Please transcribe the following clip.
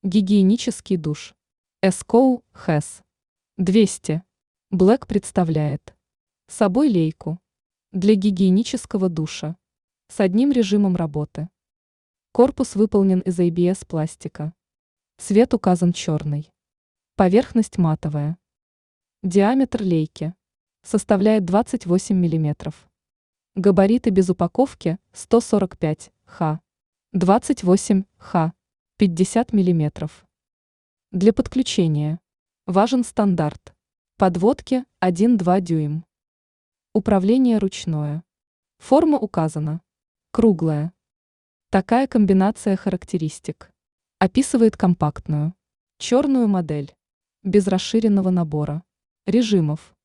Гигиенический душ. Эскоу Хэс 200. Black представляет собой лейку для гигиенического душа с одним режимом работы. Корпус выполнен из ABS пластика. Цвет указан черный. Поверхность матовая. Диаметр лейки составляет 28 мм. Габариты без упаковки 145 х, 28 х, 50 мм. Для подключения важен стандарт. Подводки 1-2 дюйм. Управление ручное. Форма указана. Круглая. Такая комбинация характеристик описывает компактную черную модель без расширенного набора режимов.